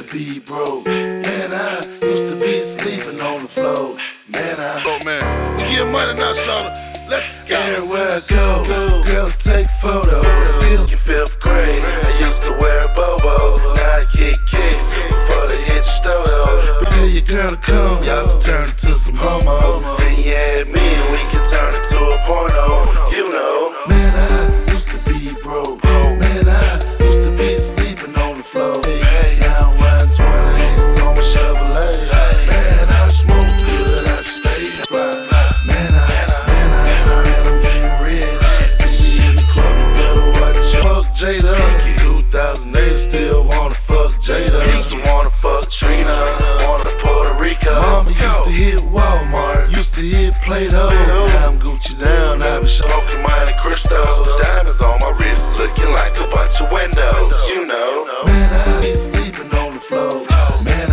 be broke. Man, I used to be sleeping on the floor. Man, Oh man, we get money now, shawty. Let's go. everywhere I go, girls take photos. Still in 5th grade, I used to wear a bobo. Now I kick kicks before they hit the stove. But tell your girl to come, y'all can turn it to some homos. Then you add me and we can turn it to a porno. You know, man, I used to be broke. Man, I used to be sleeping on the floor. Hey, now I'm riding 20s on my Chevrolet. Man, I smoke good, I stay fly. Man, I'm getting rich. See me in the club, you better watch your fuck Jada. 2008, still wanna fuck Jada. Used to wanna fuck Trina, wanna Puerto Rico. Mama used to hit Walmart, used to hit Play-Doh. Now I'm Gucci down, I be smoking Monte Cristo. Diamonds on my wrist, looking like a bunch of windows. You know, man, I be sleeping on the floor. Man,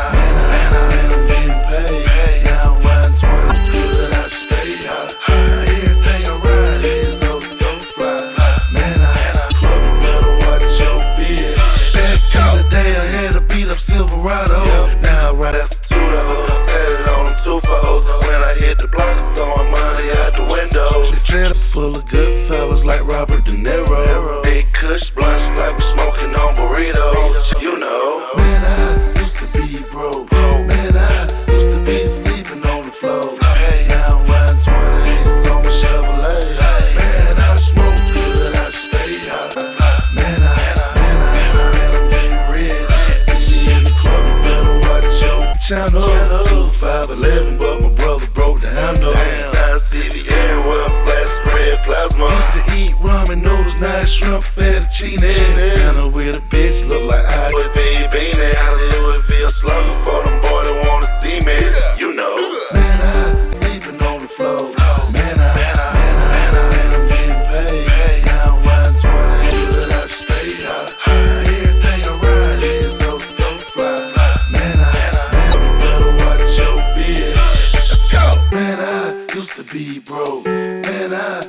I'm getting paid. Now I'm riding 20 good, I stay high. Everything I ride is so fly. Man, club, you better watch your bitch. The day I had to beat up Silverado. Now I ride Astuto, set it on them 2-4s. When I hit the block, I'm throwing money out the window. She said I'm full of good fellas like Robert De Niro. Big Kush blunts like we're smoking on burritos. You know, man, I used to be broke. Man, I used to be sleeping on the floor. Hey, now I'm riding 20s on my Chevrolet. Man, I smoke good, I stay high. Man, I'm getting rich. See me in the club, you better watch your channel. 2511, but my brother broke the handle. Now it's TV everywhere, flash red plasma. Used to eat ramen noodles, now it's shrimp fettuccine. Dinner with a bitch, look like I Louis V beanie. Out of Louisville slugger for them boy that wanna see me. You know, man, I sleeping on the floor. Man, I'm getting paid. Now I'm riding 20 good, I stay high. Everything I ride is so fly. Man, you better watch your bitch. Let's go. Man, I used to be broke.